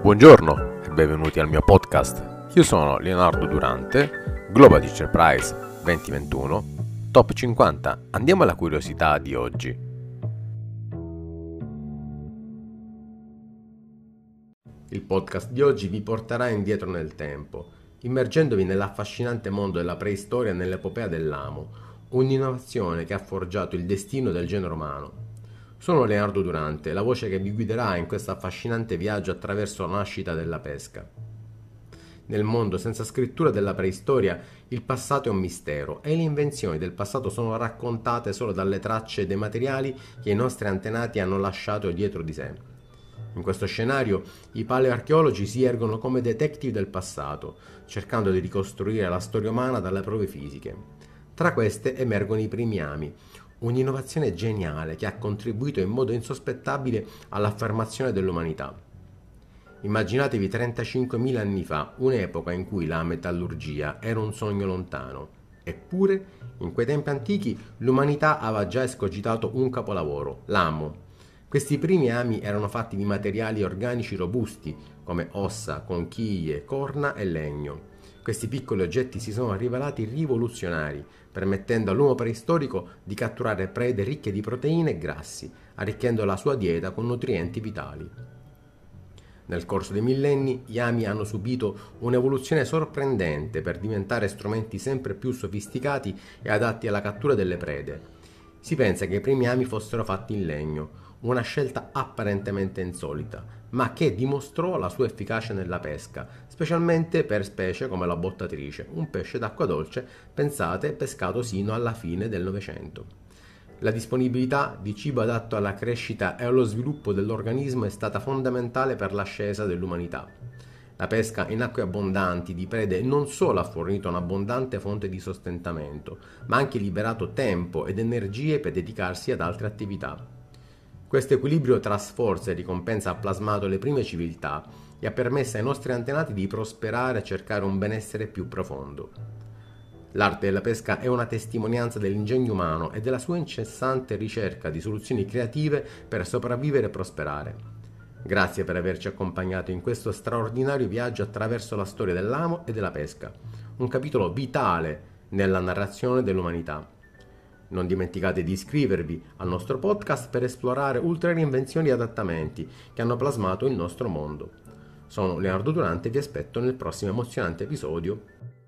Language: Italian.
Buongiorno e benvenuti al mio podcast. Io sono Leonardo Durante, Global Teacher Prize 2021, Top 50. Andiamo alla curiosità di oggi. Il podcast di oggi vi porterà indietro nel tempo, immergendovi nell'affascinante mondo della preistoria e nell'epopea dell'amo, un'innovazione che ha forgiato il destino del genere umano. Sono Leonardo Durante, la voce che vi guiderà in questo affascinante viaggio attraverso la nascita della pesca. Nel mondo senza scrittura della preistoria, il passato è un mistero e le invenzioni del passato sono raccontate solo dalle tracce dei materiali che i nostri antenati hanno lasciato dietro di sé. In questo scenario, i paleoarcheologi si ergono come detective del passato, cercando di ricostruire la storia umana dalle prove fisiche. Tra queste emergono i primi ami, un'innovazione geniale che ha contribuito in modo insospettabile all'affermazione dell'umanità. Immaginatevi 35.000 anni fa, un'epoca in cui la metallurgia era un sogno lontano. Eppure, in quei tempi antichi, l'umanità aveva già escogitato un capolavoro, l'amo. Questi primi ami erano fatti di materiali organici robusti, come ossa, conchiglie, corna e legno. Questi piccoli oggetti si sono rivelati rivoluzionari, permettendo all'uomo preistorico di catturare prede ricche di proteine e grassi, arricchendo la sua dieta con nutrienti vitali. Nel corso dei millenni, gli ami hanno subito un'evoluzione sorprendente per diventare strumenti sempre più sofisticati e adatti alla cattura delle prede. Si pensa che i primi ami fossero fatti in legno, una scelta apparentemente insolita, ma che dimostrò la sua efficacia nella pesca, specialmente per specie come la bottatrice, un pesce d'acqua dolce, pensate, pescato sino alla fine del Novecento. La disponibilità di cibo adatto alla crescita e allo sviluppo dell'organismo è stata fondamentale per l'ascesa dell'umanità. La pesca in acque abbondanti di prede non solo ha fornito un'abbondante fonte di sostentamento, ma ha anche liberato tempo ed energie per dedicarsi ad altre attività. Questo equilibrio tra sforzo e ricompensa ha plasmato le prime civiltà e ha permesso ai nostri antenati di prosperare e cercare un benessere più profondo. L'arte della pesca è una testimonianza dell'ingegno umano e della sua incessante ricerca di soluzioni creative per sopravvivere e prosperare. Grazie per averci accompagnato in questo straordinario viaggio attraverso la storia dell'amo e della pesca, un capitolo vitale nella narrazione dell'umanità. Non dimenticate di iscrivervi al nostro podcast per esplorare ulteriori invenzioni e adattamenti che hanno plasmato il nostro mondo. Sono Leonardo Durante e vi aspetto nel prossimo emozionante episodio.